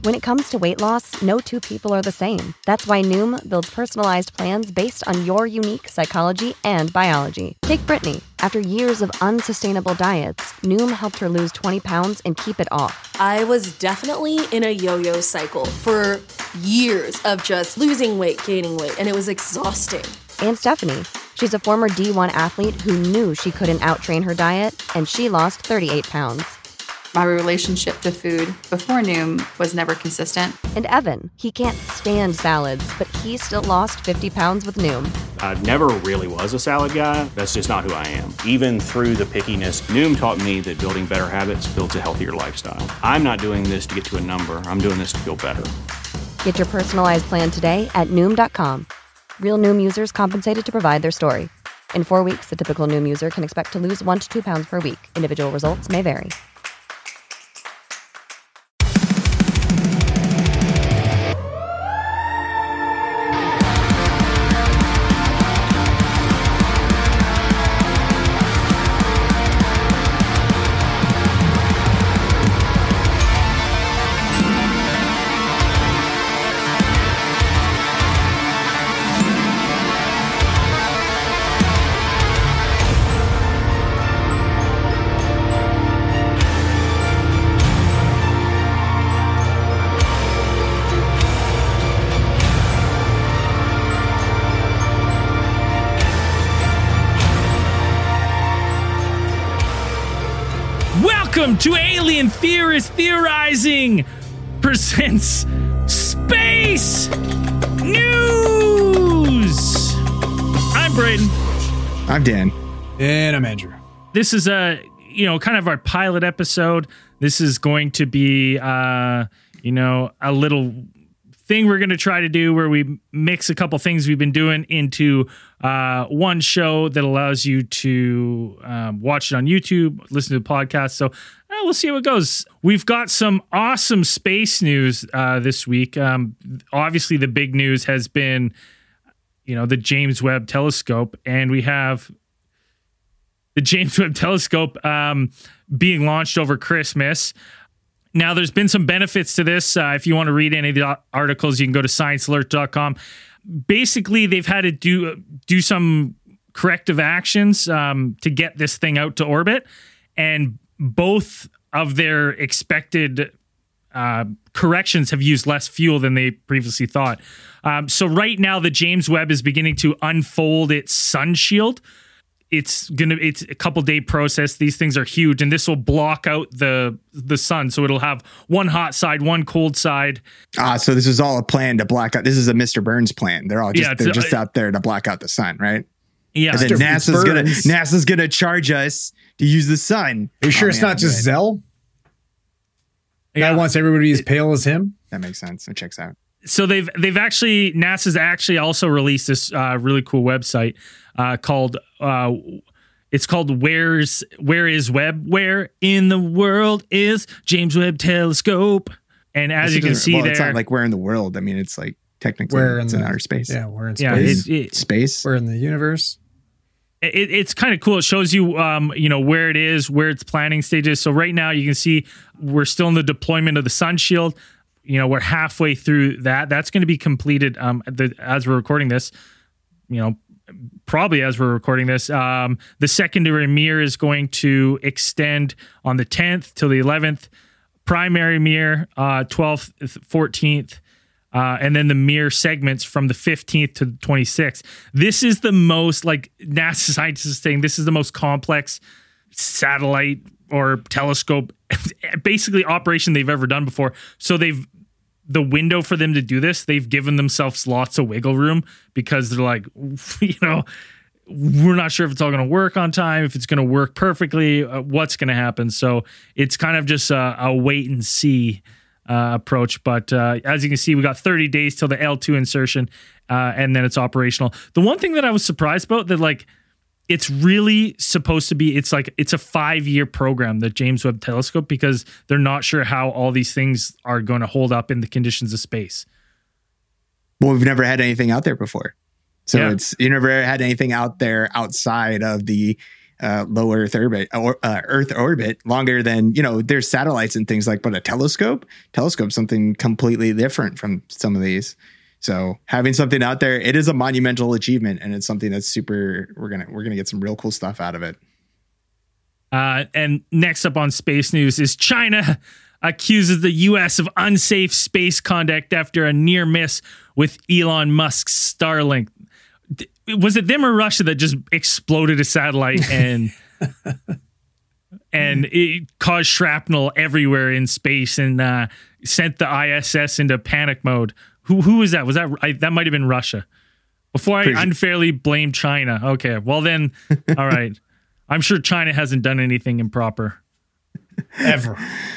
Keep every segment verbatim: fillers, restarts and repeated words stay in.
When it comes to weight loss, no two people are the same. That's why Noom builds personalized plans based on your unique psychology and biology. Take Brittany. After years of unsustainable diets, Noom helped her lose twenty pounds and keep it off. I was definitely in a yo-yo cycle for years of just losing weight, gaining weight, and it was exhausting. And Stephanie. She's a former D one athlete who knew she couldn't out-train her diet, and she lost thirty-eight pounds. My relationship to food before Noom was never consistent. And Evan, he can't stand salads, but he still lost fifty pounds with Noom. I never really was a salad guy. That's just not who I am. Even through the pickiness, Noom taught me that building better habits builds a healthier lifestyle. I'm not doing this to get to a number. I'm doing this to feel better. Get your personalized plan today at Noom dot com. Real Noom users compensated to provide their story. In four weeks, the typical Noom user can expect to lose one to two pounds per week. Individual results may vary. Welcome to Alien Theorist Theorizing presents Space News. I'm Braden. I'm Dan. And I'm Andrew. This is a, you know, kind of our pilot episode. This is going to be, uh, you know, a little thing we're going to try to do where we mix a couple things we've been doing into uh, one show that allows you to um, watch it on YouTube, listen to the podcast. So uh, we'll see how it goes. We've got some awesome space news uh, this week. Um, obviously, the big news has been, you know, the James Webb Telescope, and we have the James Webb Telescope um, being launched over Christmas. Now, there's been some benefits to this. Uh, if you want to read any of the articles, you can go to science alert dot com. Basically, they've had to do do some corrective actions um, to get this thing out to orbit, and both of their expected uh, corrections have used less fuel than they previously thought. Um, so right now, the James Webb is beginning to unfold its sun shield. It's gonna. It's a couple day process. These things are huge, and this will block out the the sun, so it'll have one hot side, one cold side. Ah, so this is all a plan to black out. This is a Mister Burns plan. They're all just Yeah, they're it's- just out there to black out the sun, right? Yeah, And then Mister NASA's gonna Burns. NASA's gonna charge us to use the sun. Are you sure Oh, it's man, not just good. Zell? yeah. Guy wants everybody as pale as him? That makes sense. It checks out. So they've they've actually NASA's actually also released this uh, really cool website uh, called. Uh, It's called Where's Where is Webb? Where in the world is James Webb Telescope? And as This you can doesn't- see well, there, it's not like where in the world. I mean, it's like technically Where in it's the in outer space. Yeah, we're in yeah, space. it, it, Space. we're in the universe. it, it's kind of cool. It shows you, um, you know, where it is, where its planning stages. So right now you can see we're still in the deployment of the sun shield. You know, we're halfway through that. That's going to be completed um, the, as we're recording this. You know. Probably as we're recording this, um, the secondary mirror is going to extend on the tenth till the eleventh. Primary mirror, uh, twelfth, fourteenth, uh, and then the mirror segments from the fifteenth to the twenty-sixth. This is the most, like NASA scientists are saying, this is the most complex satellite or telescope, basically operation they've ever done before. So they've the window for them to do this, they've given themselves lots of wiggle room because they're like, you know, we're not sure if it's all going to work on time, if it's going to work perfectly, uh, what's going to happen. So it's kind of just a, a wait and see uh, approach. But uh, as you can see, we got thirty days till the L two insertion, uh, and then it's operational. The one thing that I was surprised about that, like, it's really supposed to be, it's like, it's a five year program, the James Webb Telescope, because they're not sure how all these things are going to hold up in the conditions of space. Well, we've never had anything out there before. So Yeah. it's, you never had anything out there outside of the uh, low Earth orbit or uh, Earth orbit longer than, you know, there's satellites and things like, but a telescope, telescope, something completely different from some of these. So having something out there, it is a monumental achievement, and it's something that's super, we're going to, we're going to get some real cool stuff out of it. Uh, and next up on space news is China accuses the U S of unsafe space conduct after a near miss with Elon Musk's Starlink. Was it them or Russia that just exploded a satellite and and it caused shrapnel everywhere in space and uh, sent the I S S into panic mode? Who who was that? Was that I, that might have been Russia? Before I Pretty unfairly blame China. Okay, well then, all right. I'm sure China hasn't done anything improper ever.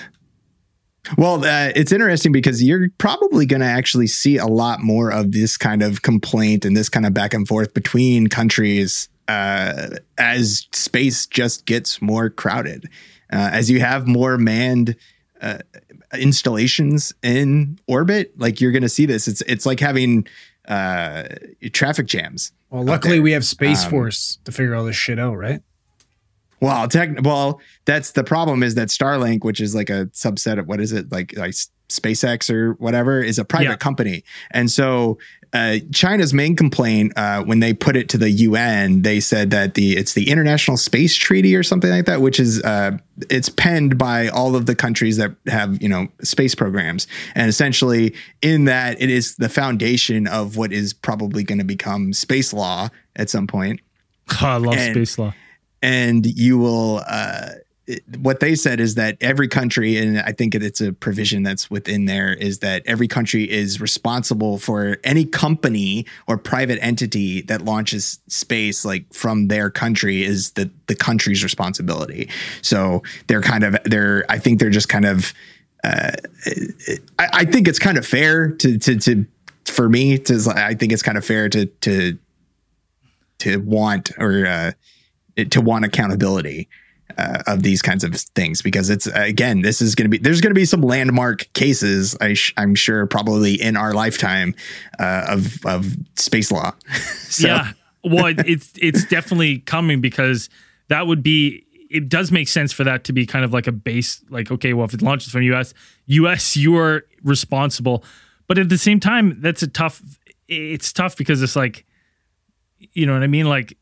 Well, uh, it's interesting because you're probably going to actually see a lot more of this kind of complaint and this kind of back and forth between countries uh, as space just gets more crowded, uh, as you have more manned uh, installations in orbit. Like you're going to see this. It's it's like having uh, traffic jams. Well, luckily we have Space um, Force to figure all this shit out, right? Well, tech, well, that's the problem is that Starlink, which is like a subset of what is it like, like SpaceX or whatever, is a private yeah. company. And so uh, China's main complaint uh, when they put it to the U N, they said that the it's the International Space Treaty or something like that, which is uh, it's penned by all of the countries that have, you know, space programs. And essentially in that it is the foundation of what is probably going to become space law at some point. Oh, I love and, space law. And you will, uh, it, what they said is that every country, and I think it's a provision that's within there, is that every country is responsible for any company or private entity that launches space, like from their country, is the, the country's responsibility. So they're kind of, they're, I think they're just kind of, uh, I, I think it's kind of fair to, to, to, for me to, I think it's kind of fair to, to, to want or, uh, to want accountability uh, of these kinds of things, because it's, again, this is going to be, there's going to be some landmark cases, I sh- I'm sure probably in our lifetime uh, of, of space law. So. Yeah. Well, it's, it's definitely coming, because that would be, it does make sense for that to be kind of like a base, like, okay, well, if it launches from U S, U S, you are responsible. But at the same time, that's a tough, it's tough because it's like, you know what I mean? Like,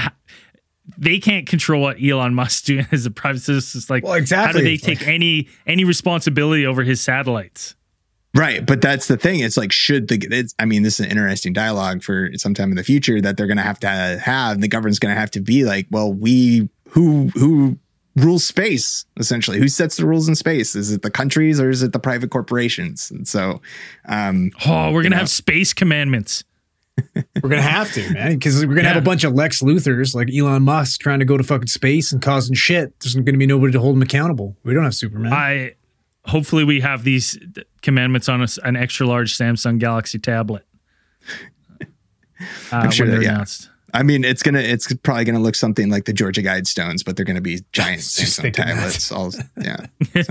they can't control what Elon Musk's doing as a private citizen. It's like, well, exactly. How do they take like, any any responsibility over his satellites? Right. But that's the thing. It's like, should the, it's, I mean, this is an interesting dialogue for sometime in the future that they're going to have to have. The government's going to have to be like, well, we, who, who rules space, essentially? Who sets the rules in space? Is it the countries or is it the private corporations? And so, um, oh, we're going to have space commandments. We're going to have to, man, because we're going to yeah. have a bunch of Lex Luthors like Elon Musk trying to go to fucking space and causing shit. There's going to be nobody to hold him accountable. We don't have Superman. I hopefully we have these commandments on a, an extra large Samsung Galaxy tablet. Uh, I'm sure that, yeah. Announced. I mean, it's gonna, it's probably gonna look something like the Georgia Guidestones, but they're gonna be giant Samsung tablets. All, yeah,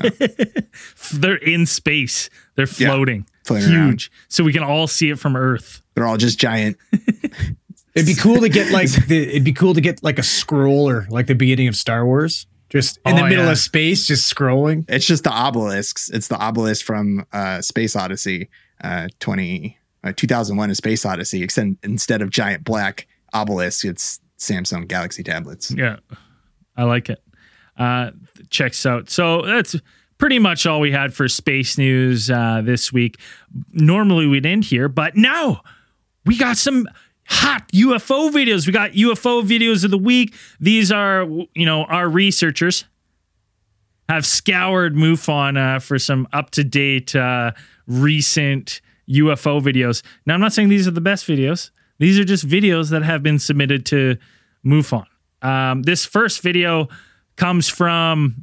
so. They're in space. They're floating, yeah, floating huge, around. So we can all see it from Earth. They're all just giant. It'd be cool to get like, the, it'd be cool to get like a scroller, like the beginning of Star Wars, just in oh, the middle yeah. of space, just scrolling. It's just the obelisks. It's the obelisk from uh, Space Odyssey, uh, twenty uh, two thousand one, A Space Odyssey. Except instead of giant black obelisk, it's Samsung Galaxy tablets. Yeah, I like it. Uh, checks out. So that's pretty much all we had for space news uh, this week. Normally we'd end here, but now we got some hot U F O videos. We got U F O videos of the week. These are, you know, our researchers have scoured MUFON uh, for some up-to-date, uh, recent U F O videos. Now, I'm not saying these are the best videos. These are just videos that have been submitted to MUFON. Um, this first video comes from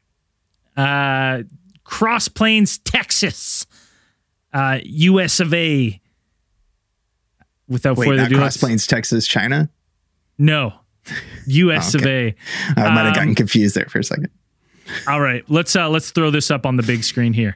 uh, Cross Plains, Texas, uh, U S of A. Without Wait, further not ado, Cross Plains, Texas, China? No, U S oh, okay. of A. I might have gotten um, confused there for a second. All right, let's uh, let's throw this up on the big screen here.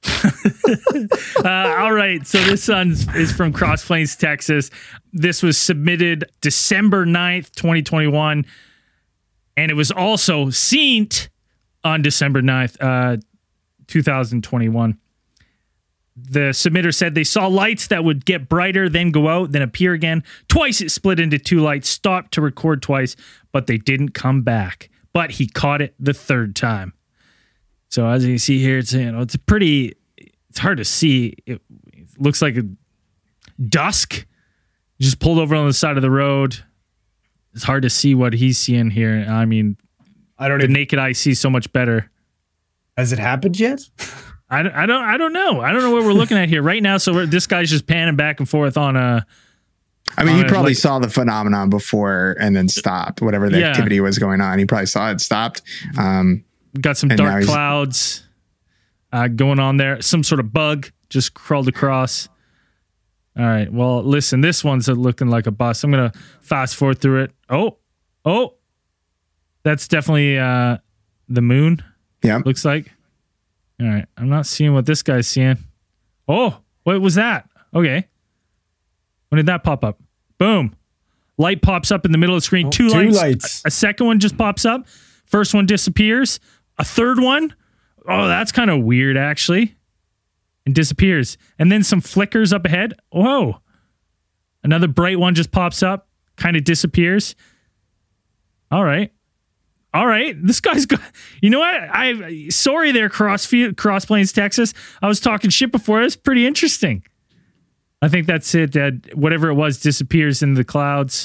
uh, all right, so this one is from Cross Plains, Texas. This was submitted December ninth, twenty twenty-one. And it was also seen on December ninth, uh, two thousand twenty-one. The submitter said they saw lights that would get brighter, then go out, then appear again. Twice it split into two lights, stopped to record twice, but they didn't come back. But he caught it the third time. So as you can see here, it's, you know, it's a pretty, it's hard to see. It, it looks like a dusk. Just pulled over on the side of the road. It's hard to see what he's seeing here. I mean, I don't the even, naked eye sees so much better. Has it happened yet? I don't, I don't, I don't know. I don't know what we're looking at here right now. So we're, this guy's just panning back and forth on a. I mean, he probably like, saw the phenomenon before and then stopped. Whatever the yeah. activity was going on, he probably saw it, stopped. Um, Got some dark clouds uh, going on there. Some sort of bug just crawled across. All right. Well, listen, this one's looking like a bus. I'm gonna fast forward through it. Oh, oh, that's definitely uh, the moon. Yeah, looks like. All right, I'm not seeing what this guy's seeing. Oh, what was that? Okay. When did that pop up? Boom. Light pops up in the middle of the screen. Oh, two, two lights. lights. A, a second one just pops up. First one disappears. A third one. Oh, that's kind of weird, actually. And disappears. And then some flickers up ahead. Whoa. Another bright one just pops up. Kind of disappears. All right. All right, this guy's got. You know what? I sorry there, Crossfield, Cross Plains, Texas. I was talking shit before. It's pretty interesting. I think that's it. Uh, whatever it was disappears in the clouds.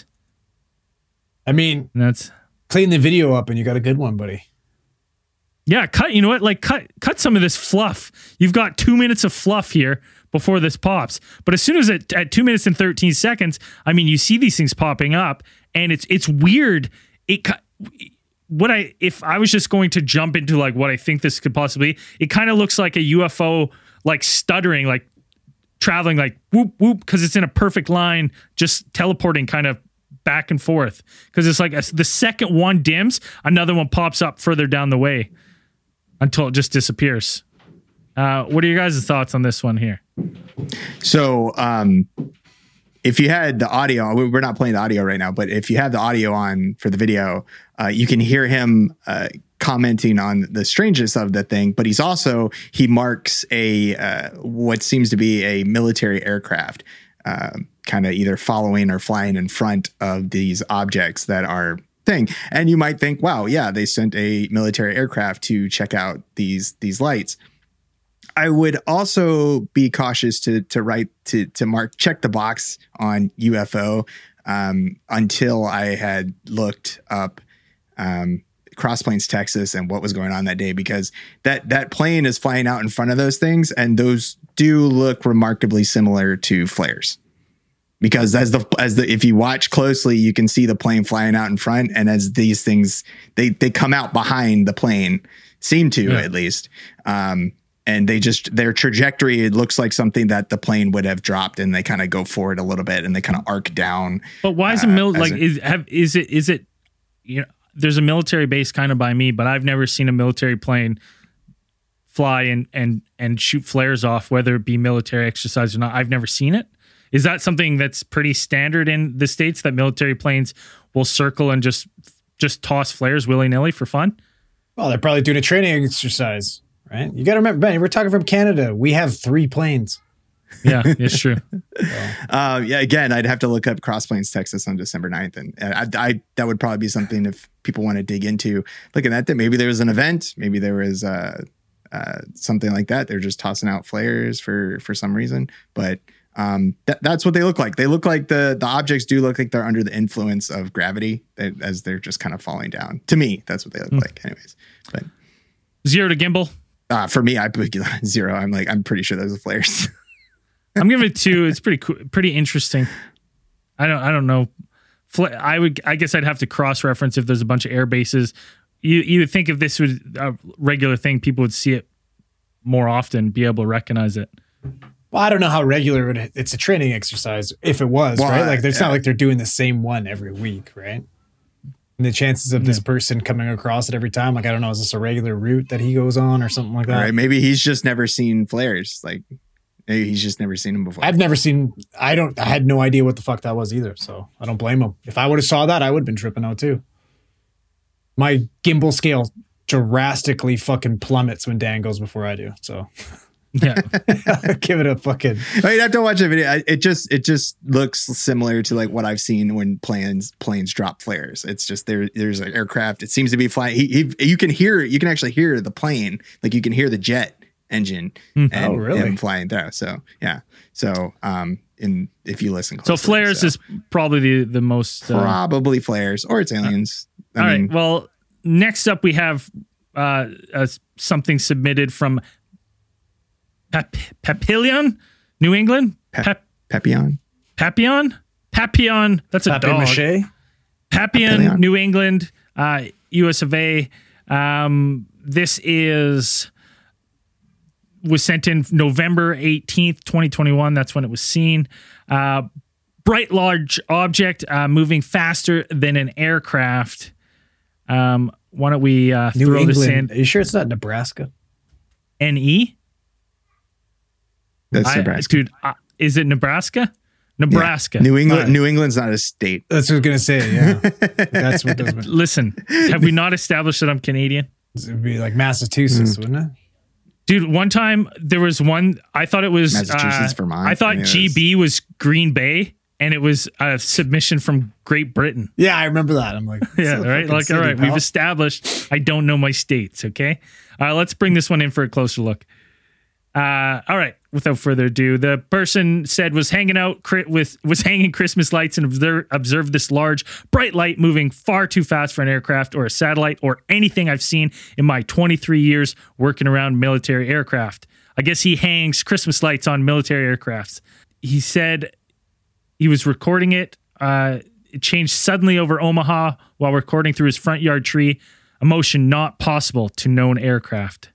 I mean, and that's clean the video up, and you got a good one, buddy. Yeah, cut. You know what? Like cut, cut some of this fluff. You've got two minutes of fluff here before this pops. But as soon as it, at two minutes and thirteen seconds, I mean, you see these things popping up, and it's it's weird. It. What I if I was just going to jump into like what I think this could possibly be, it kind of looks like a U F O like stuttering, like traveling like whoop whoop, because it's in a perfect line, just teleporting kind of back and forth. Because it's like a, the second one dims, another one pops up further down the way until it just disappears. Uh, what are your guys' thoughts on this one here? So um, if you had the audio, we're not playing the audio right now, but if you have the audio on for the video, uh, you can hear him uh, commenting on the strangeness of the thing. But he's also, he marks a uh, what seems to be a military aircraft uh, kind of either following or flying in front of these objects that are thing. And you might think, wow, yeah, they sent a military aircraft to check out these these lights. I would also be cautious to to write to to mark check the box on U F O um, until I had looked up um, Cross Plains, Texas, and what was going on that day, because that that plane is flying out in front of those things, and those do look remarkably similar to flares. Because as the as the if you watch closely, you can see the plane flying out in front, and as these things they they come out behind the plane, seem to yeah. at least. Um, And they just, their trajectory, it looks like something that the plane would have dropped, and they kind of go forward a little bit and they kind of arc down. But why is uh, a mil like, a, is, have, is it, is it, you know, there's a military base kind of by me, but I've never seen a military plane fly and, and, and shoot flares off, whether it be military exercise or not. I've never seen it. Is that something that's pretty standard in the States, that military planes will circle and just, just toss flares willy nilly for fun? Well, they're probably doing a training exercise. Right, you got to remember, Benny, we're talking from Canada. We have three planes. Yeah, it's true. so. uh, yeah, again, I'd have to look up Cross Plains, Texas on December ninth. And I, I, that would probably be something if people want to dig into looking at that. Maybe there was an event. Maybe there was uh, uh, something like that. They're just tossing out flares for, for some reason. But um, that, that's what they look like. They look like the, the objects do look like they're under the influence of gravity as they're just kind of falling down. To me, that's what they look mm. like anyways. But zero to gimbal. Uh, for me, I put zero. I'm like, I'm pretty sure those are flares. I'm giving it two. It's pretty cool, pretty interesting. I don't, I don't know. I would, I guess I'd have to cross reference if there's a bunch of air bases. You, you would think if this was a regular thing, people would see it more often, be able to recognize it. Well, I don't know how regular it, it's a training exercise. If it was, well, right? Like, it's yeah. not like they're doing the same one every week, right? And the chances of this person coming across it every time, like, I don't know, is this a regular route that he goes on or something like that? All right, maybe he's just never seen flares. Like, maybe he's just never seen them before. I've never seen, I don't, I had no idea what the fuck that was either. So I don't blame him. If I would have saw that, I would have been tripping out too. my gimbal scale drastically fucking plummets when Dan goes before I do. So yeah, give it a fucking. I mean, I have to watch the video. It just it just looks similar to like what I've seen when planes planes drop flares. It's just there. There's an aircraft. It seems to be flying. He, he you can hear you can actually hear the plane. Like you can hear the jet engine Mm. and Oh, really? him flying through. So yeah. So um, in if you listen, So closely, flares so. is probably the the most. Uh, probably flares or it's aliens. I all mean, right. Well, next up we have uh, uh, something submitted from Pap- Papillon, New England. Pe- Pap- Papillon. Papillon, Papillon. That's a dog. Papier-mâché? Papillon, Papillon. New England, uh, U S of A. Um, this is was sent in November eighteenth, twenty twenty-one. That's when it was seen. Uh, bright, large object uh, moving faster than an aircraft. Um, why don't we uh, New throw this England. in? Are you sure it's not Nebraska? N E? That's I- Nebraska. Dude, uh, is it Nebraska? Nebraska. New England. All right. New England's not a state. That's what I was gonna say. Yeah, that's what does. It Listen, have we not established that I'm Canadian? would be like Massachusetts, wouldn't it? Dude, one time there was one, I thought it was Massachusetts, uh, Vermont. I thought I mean, it G was- B was Green Bay, and it was a submission from Great Britain. Yeah, I remember that. I'm like, Yeah, it's a right. fucking Like, city, all right, pal. we've established I don't know my states. Okay, uh, let's bring this one in for a closer look. Uh, all right. Without further ado, the person said was hanging out cri- with was hanging Christmas lights and observe, observed this large bright light moving far too fast for an aircraft or a satellite or anything I've seen in my twenty-three years working around military aircraft. I guess he hangs Christmas lights on military aircrafts. He said he was recording it. Uh, it changed suddenly over Omaha while recording through his front yard tree. A motion not possible to known aircraft.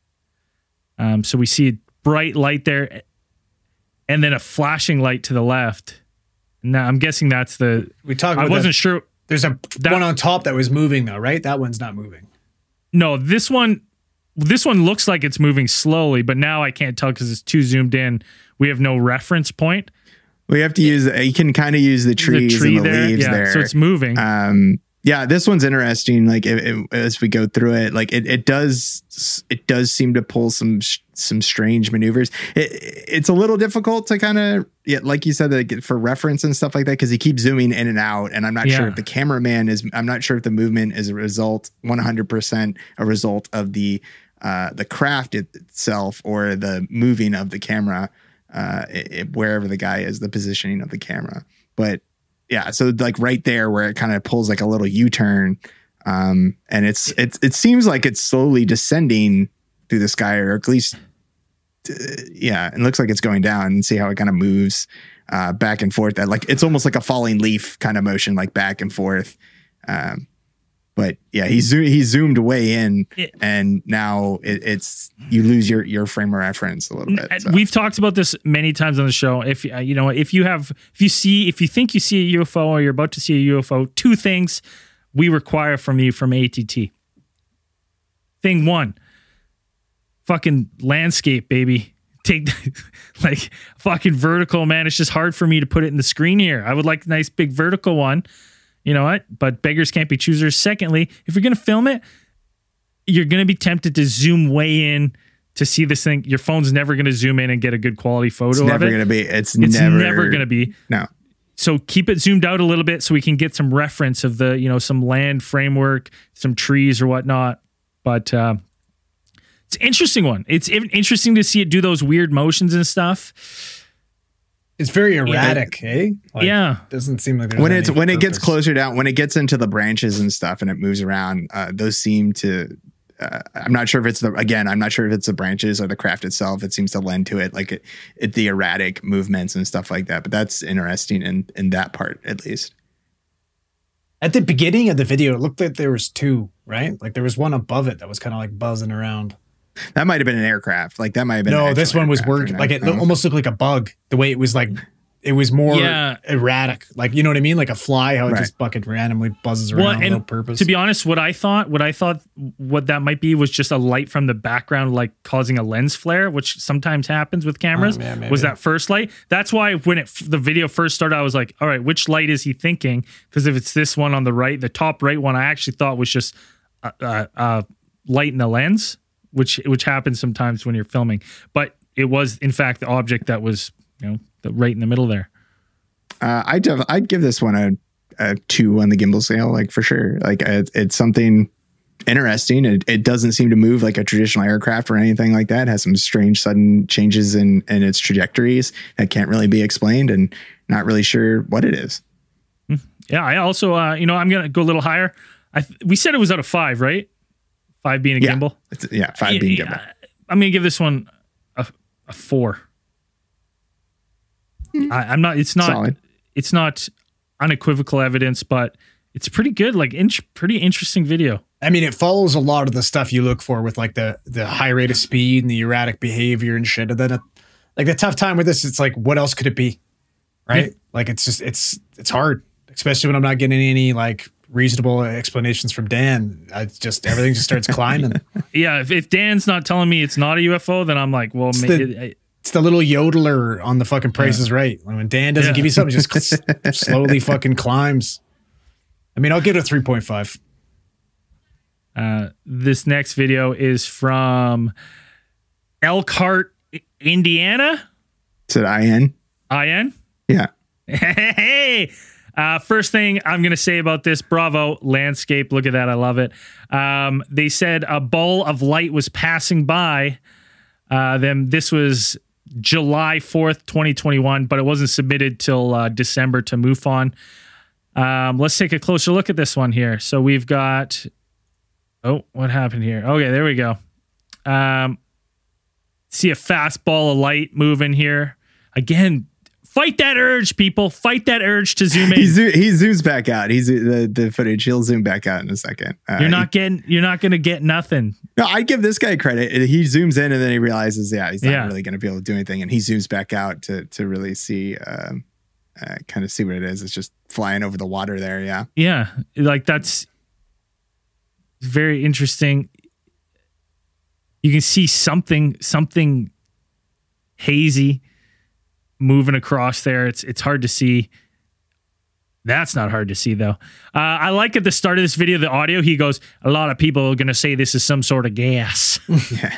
Um, so we see a bright light there, and then a flashing light to the left. Now I'm guessing that's the. We talked. I about wasn't that. sure. There's a That- one on top that was moving though, right? That one's not moving. No, this one. This one looks like it's moving slowly, but now I can't tell because it's too zoomed in. We have no reference point. We have to use. You can kind of use the trees the tree and the there, leaves yeah. there. So it's moving. Um, yeah, this one's interesting. Like it, it, as we go through it, like it, it does, it does seem to pull some some strange maneuvers. It, it's a little difficult to kind of, yeah, like you said, like for reference and stuff like that, because he keeps zooming in and out, and I'm not Yeah. sure if the cameraman is. I'm not sure if the movement is a result, one hundred percent a result of the uh, the craft it, itself or the moving of the camera, uh, it, it- wherever the guy is, the positioning of the camera, but. Yeah, so like right there where it kind of pulls like a little U-turn, um, and it's it's it seems like it's slowly descending through the sky, or at least, uh, yeah, it looks like it's going down. And see how it kind of moves uh, back and forth. That like it's almost like a falling leaf kind of motion, like back and forth. Um, but yeah, he zo- he zoomed way in, It- and now it, it's you lose your your frame of reference a little bit. And so. We've talked about this many times on the show. If uh, you know, if you have, if you see, if you think you see a U F O or you're about to see a U F O, two things we require from you from A T T. Thing one, fucking landscape, baby. Take like fucking vertical, man. It's just hard for me to put it in the screen here. I would like a nice big vertical one. You know what? But beggars can't be choosers. Secondly, if you're gonna film it, you're going to be tempted to zoom way in to see this thing. Your phone's never going to zoom in and get a good quality photo it's of never it. gonna be. It's, it's never, never, going to be. No. So keep it zoomed out a little bit so we can get some reference of the, you know, some land framework, some trees or whatnot. But uh, it's an interesting one. It's in- interesting to see it do those weird motions and stuff. It's very erratic, eh? Like, Yeah. doesn't seem like there's when it's any when it gets purpose. closer down, when it gets into the branches and stuff, and it moves around, uh, those seem to. Uh, I'm not sure if it's the again. I'm not sure if it's the branches or the craft itself. It seems to lend to it, like it, it the erratic movements and stuff like that. But that's interesting in in that part at least. At the beginning of the video, it looked like there was two, right? Like there was one above it that was kind of like buzzing around. That might have been an aircraft. Like that might have been. No, an this actual one was aircraft or working. not. Like it No. almost looked like a bug. The way it was like, it was more Yeah. erratic. Like, you know what I mean? Like a fly, how it Right. just fucking randomly buzzes around Well, and without purpose. to be honest, what I thought, what I thought, what that might be was just a light from the background, like causing a lens flare, which sometimes happens with cameras. Oh, yeah, maybe. was that first light? That's why when it the video first started, I was like, all right, which light is he thinking? Because if it's this one on the right, the top right one, I actually thought was just uh, uh, uh, light in the lens, which which happens sometimes when you're filming. But it was, in fact, the object that was, you know, the, right in the middle there. Uh, I'd def- I'd give this one a, a two on the gimbal scale, like for sure. Like it, it's something interesting. It, it doesn't seem to move like a traditional aircraft or anything like that. It has some strange sudden changes in, in its trajectories that can't really be explained, and not really sure what it is. Yeah, I also, uh, you know, I'm going to go a little higher. I th- we said it was out of five, right? Five being a yeah. gimbal? It's, yeah, five being yeah, gimbal. I'm going to give this one a, a four. Mm. I, I'm not, it's not, Solid. It's not unequivocal evidence, but it's pretty good. Like, in, pretty interesting video. I mean, it follows a lot of the stuff you look for with like the the high rate of speed and the erratic behavior and shit. And then, uh, like the tough time with this, it's like, what else could it be? Right? Yeah. Like, it's just, it's, it's hard, especially when I'm not getting any like reasonable explanations from Dan. I just, everything just starts climbing. Yeah. If, if Dan's not telling me it's not a U F O, then I'm like, well, it's, maybe, the, it, it's the little yodeler on the fucking Price is Right. When Dan doesn't yeah. give you something, it just slowly fucking climbs. I mean, I'll give it a three point five. Uh, this next video is from Elkhart, Indiana. Is it I N? I N? Yeah. Hey, uh, first thing I'm going to say about this, bravo, landscape. Look at that. I love it. Um, they said a ball of light was passing by uh, them. This was July fourth, twenty twenty-one, but it wasn't submitted till uh, December to MUFON. Um, let's take a closer look at this one here. So we've got... Oh, what happened here? Okay, there we go. Um, see a fast ball of light moving here. Again, fight that urge, people. Fight that urge to zoom in. he, zo- he zooms back out. He's the, the footage. He'll zoom back out in a second. Uh, you're not he, getting. You're not going to get nothing. No, I give this guy credit. He zooms in and then he realizes, yeah, he's not yeah. really going to be able to do anything, and he zooms back out to to really see, um, uh, kind of see what it is. It's just flying over the water there. Yeah. Yeah, like that's. Very interesting. You can see something, something hazy moving across there. It's it's hard to see. That's not hard to see though. Uh, I like at the start of this video, the audio. He goes, "A lot of people are going to say this is some sort of gas." Yeah.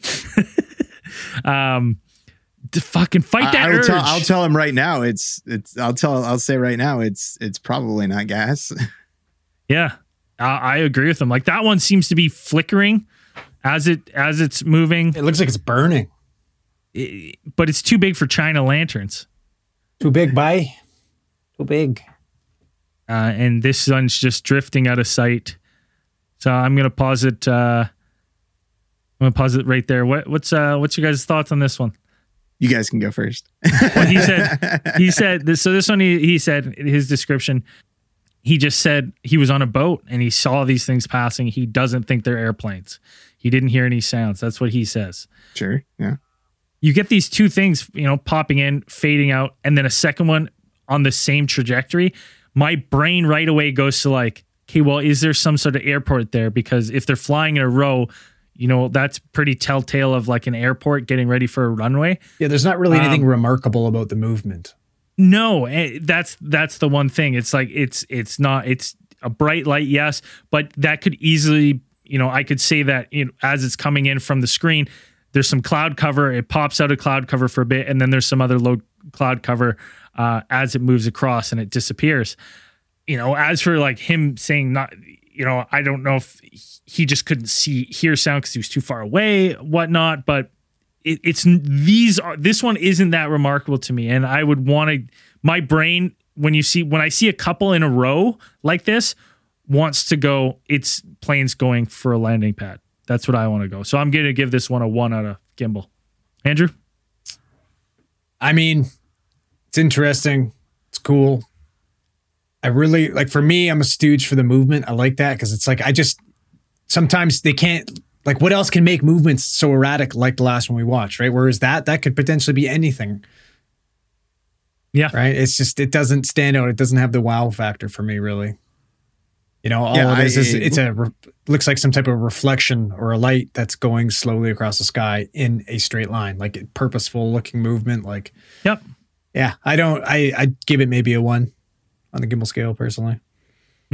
um, to fucking fight that I, I'll urge. Tell, I'll tell him right now. It's it's. I'll tell. I'll say right now. It's it's probably not gas. Yeah. Uh, I agree with them. Like that one seems to be flickering as it as it's moving. It looks like it's burning, it, but it's too big for China lanterns. Too big, bye. Too big. Uh, and this one's just drifting out of sight. So I'm gonna pause it. Uh, I'm gonna pause it right there. What what's uh what's your guys' thoughts on this one? You guys can go first. Well, he said he said this. So this one he, he said his description. He just said he was on a boat and he saw these things passing. He doesn't think they're airplanes. He didn't hear any sounds. That's what he says. Sure. Yeah. You get these two things, you know, popping in, fading out, and then a second one on the same trajectory. My brain right away goes to like, okay, well, is there some sort of airport there? Because if they're flying in a row, you know, that's pretty telltale of like an airport getting ready for a runway. Yeah, there's not really anything um, remarkable about the movement. No, that's that's the one thing. It's like it's it's not it's a bright light, yes, but that could easily, you know, I could say that, you know, as it's coming in from the screen, there's some cloud cover. It pops out of cloud cover for a bit, and then there's some other low cloud cover uh, as it moves across and it disappears. You know, as for like him saying not, you know, I don't know if he just couldn't see hear sound because he was too far away, whatnot, but. It, it's these are this one isn't that remarkable to me, and I would want to. My brain, when you see when I see a couple in a row like this, wants to go. It's planes going for a landing pad. That's what I want to go. So I'm going to give this one a one out of gimbal. Andrew, I mean, it's interesting. It's cool. I really like. For me, I'm a stooge for the movement. I like that because it's like I just sometimes they can't. Like, what else can make movements so erratic like the last one we watched, right? Whereas that, that could potentially be anything. Yeah. Right? It's just, it doesn't stand out. It doesn't have the wow factor for me, really. You know, all yeah, it is, I, is it's a, re- looks like some type of reflection or a light that's going slowly across the sky in a straight line, like a purposeful looking movement. Like, yep. Yeah. I don't, I, I'd give it maybe a one on the gimbal scale personally. Hmm.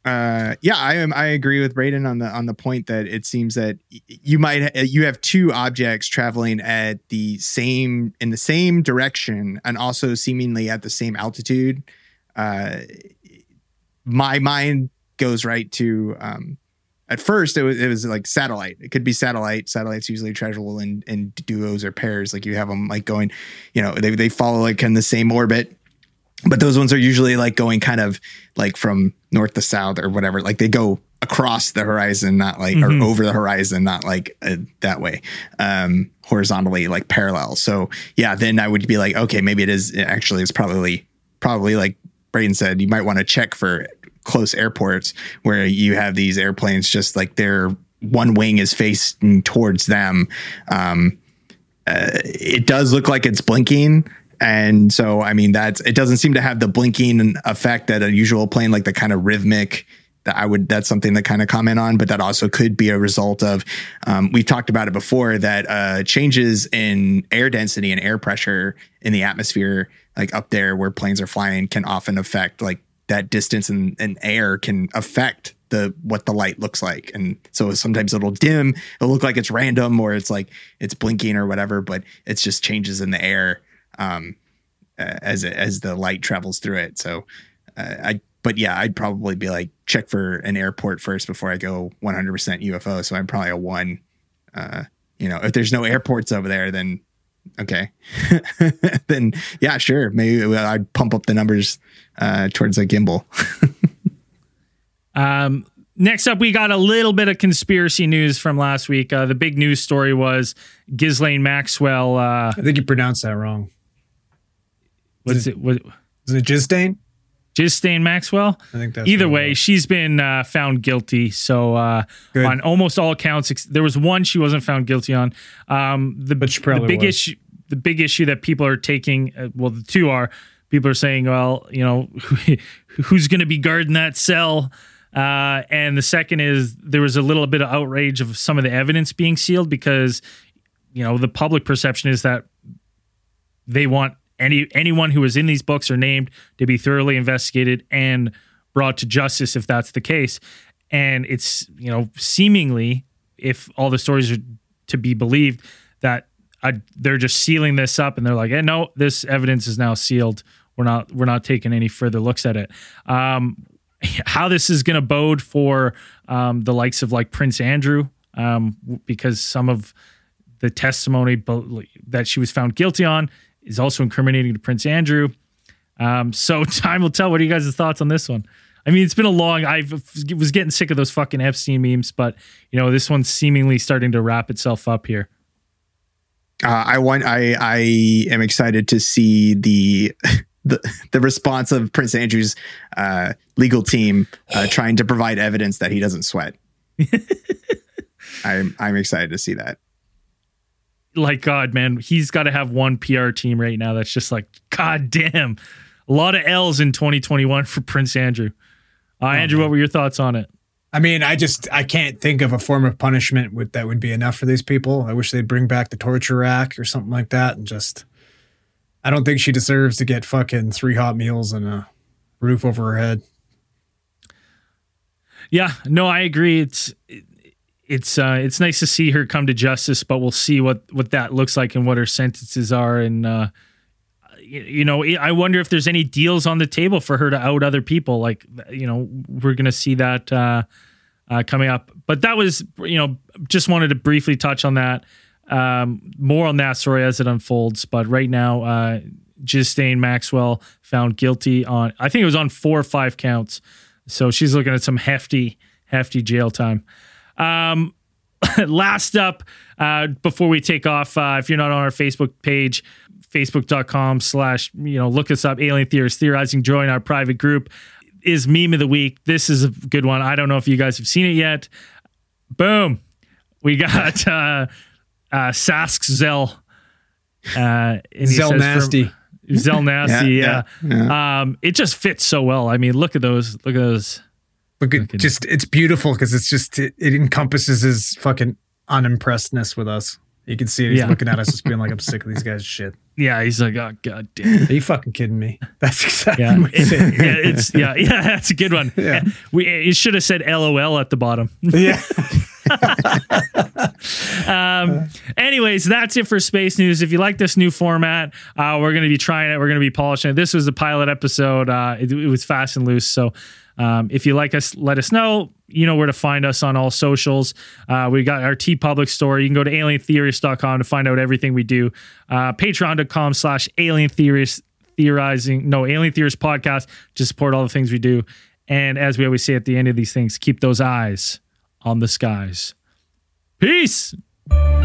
Uh, yeah, I am. I agree with Braden on the on the point that it seems that you might you have two objects traveling at the same in the same direction and also seemingly at the same altitude. Uh, my mind goes right to um, at first it was it was like satellite. It could be satellite. Satellites usually travel in in duos or pairs. Like you have them like going, you know, they they follow like in the same orbit. But those ones are usually like going kind of like from north to south or whatever. Like they go across the horizon, not like, mm-hmm. or over the horizon, not like uh, that way, um, horizontally, like parallel. So yeah, then I would be like, okay, maybe it is actually, it's probably, probably like Braden said, you might want to check for close airports where you have these airplanes, just like their one wing is facing towards them. Um, uh, it does look like it's blinking. And so, I mean, that's, it doesn't seem to have the blinking effect that a usual plane, like the kind of rhythmic that I would, that's something to kind of comment on, but that also could be a result of, um, we've talked about it before, that uh, changes in air density and air pressure in the atmosphere, like up there where planes are flying, can often affect like that distance in, in air can affect the, what the light looks like. And so sometimes it'll dim, it'll look like it's random or it's like it's blinking or whatever, but it's just changes in the air. Um, uh, as as the light travels through it. So, uh, I but yeah, I'd probably be like check for an airport first before I go one hundred percent U F O. So I'm probably a one. Uh, you know, if there's no airports over there, then okay, then yeah, sure, maybe I'd pump up the numbers uh, towards a gimbal. um. Next up, we got a little bit of conspiracy news from last week. Uh, the big news story was Ghislaine Maxwell. Uh, I think you pronounced that wrong. What's it? What, is it Ghislaine? Ghislaine Maxwell? I think that's Either way, she's been uh, found guilty. So uh, on almost all counts, ex- there was one she wasn't found guilty on. Um, the, but she probably the big was. issue, the big issue that people are taking, uh, well, the two are people are saying, well, you know, who's going to be guarding that cell? Uh, and the second is there was a little bit of outrage of some of the evidence being sealed because, you know, the public perception is that they want any anyone who was in these books or named to be thoroughly investigated and brought to justice if that's the case. And it's, you know, seemingly, if all the stories are to be believed, that uh, they're just sealing this up and they're like, hey, no, this evidence is now sealed. We're not we're not taking any further looks at it. Um, how this is going to bode for um, the likes of like Prince Andrew, um, because some of the testimony that she was found guilty on is also incriminating to Prince Andrew. Um, so time will tell. What are you guys' thoughts on this one? I mean, it's been a long, I was getting sick of those fucking Epstein memes, but you know, this one's seemingly starting to wrap itself up here. Uh, I want, I, I am excited to see the, the, the response of Prince Andrew's uh, legal team uh, trying to provide evidence that he doesn't sweat. I'm, I'm excited to see that. Like, God, man, he's got to have one P R team right now that's just like, God damn, a lot of L's in twenty twenty-one for Prince Andrew. Uh, oh, Andrew, man. What were your thoughts on it? I mean, I just, I can't think of a form of punishment with, that would be enough for these people. I wish they'd bring back the torture rack or something like that. And just, I don't think she deserves to get fucking three hot meals and a roof over her head. Yeah, no, I agree. It's, it, It's uh, it's nice to see her come to justice, but we'll see what, what that looks like and what her sentences are. And, uh, you, you know, I wonder if there's any deals on the table for her to out other people. Like, you know, we're going to see that uh, uh, coming up. But that was, you know, just wanted to briefly touch on that. Um, more on that story as it unfolds. But right now, uh, Ghislaine Maxwell found guilty on, I think it was on four or five counts. So she's looking at some hefty, hefty jail time. Um, last up, uh, before we take off, uh, if you're not on our Facebook page, facebook.com slash, you know, look us up, Alien Theorists Theorizing, join our private group, is Meme of the Week. This is a good one. I don't know if you guys have seen it yet. Boom. We got, uh, uh, Sask Zell. Uh, Zell Nasty. From, Zell Nasty. yeah, yeah. yeah, yeah. Um, it just fits so well. I mean, look at those, look at those. Look at just, it's beautiful because it's just, it, it encompasses his fucking unimpressedness with us. You can see it. He's Yeah. looking at us, just being like, "I'm sick of these guys' shit." Yeah, he's like, oh god damn. Are you fucking kidding me? That's exactly Yeah, what it- it is. yeah, it's yeah, yeah. That's a good one. Yeah. We it should have said L O L at the bottom. Yeah. Um, anyways, that's it for Space News. If you like this new format, uh, we're going to be trying it. We're going to be polishing it. This was the pilot episode. Uh, it, it was fast and loose. So um, if you like us, let us know. You know where to find us on all socials. Uh, we got our TeePublic store. You can go to alien theorist dot com to find out everything we do. Uh, Patreon dot com slash alien theorist theorizing. No, Alien Theorist podcast to support all the things we do. And as we always say at the end of these things, keep those eyes on the skies. Peace.